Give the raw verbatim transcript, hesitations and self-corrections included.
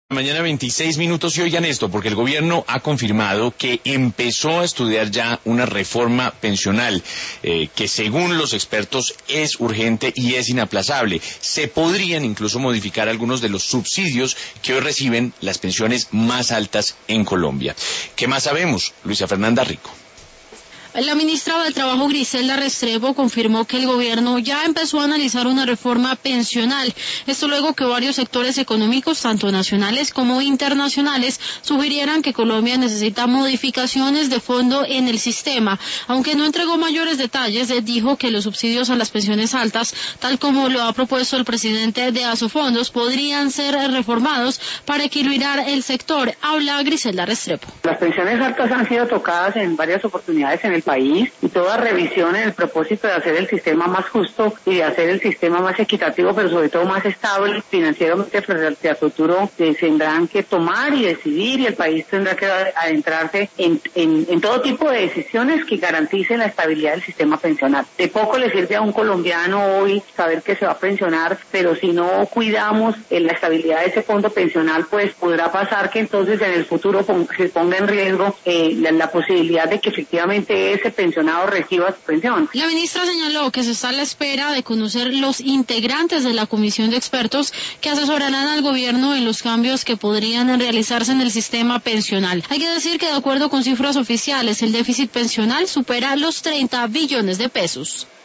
Mañana veintiséis minutos y oigan esto, porque el gobierno ha confirmado que empezó a estudiar ya una reforma pensional, eh, que según los expertos es urgente y es inaplazable. Se podrían incluso modificar algunos de los subsidios que hoy reciben las pensiones más altas en Colombia. ¿Qué más sabemos? Luisa Fernanda Rico. La ministra de Trabajo, Griselda Restrepo, confirmó que el gobierno ya empezó a analizar una reforma pensional. Esto luego que varios sectores económicos, tanto nacionales como internacionales, sugirieran que Colombia necesita modificaciones de fondo en el sistema. Aunque no entregó mayores detalles, dijo que los subsidios a las pensiones altas, tal como lo ha propuesto el presidente de Asofondos, podrían ser reformados para equilibrar el sector. Habla Griselda Restrepo. Las pensiones altas han sido tocadas en varias oportunidades en el país y toda revisión en el propósito de hacer el sistema más justo y de hacer el sistema más equitativo, pero sobre todo más estable financieramente frente al futuro, eh, tendrán que tomar y decidir, y el país tendrá que adentrarse en, en, en todo tipo de decisiones que garanticen la estabilidad del sistema pensional. De poco le sirve a un colombiano hoy saber que se va a pensionar, pero si no cuidamos en la estabilidad de ese fondo pensional, pues podrá pasar que entonces en el futuro se ponga en riesgo eh, la, la posibilidad de que efectivamente ese pensionado reciba su pensión. La ministra señaló que se está a la espera de conocer los integrantes de la comisión de expertos que asesorarán al gobierno en los cambios que podrían realizarse en el sistema pensional. Hay que decir que de acuerdo con cifras oficiales, el déficit pensional supera los treinta billones de pesos.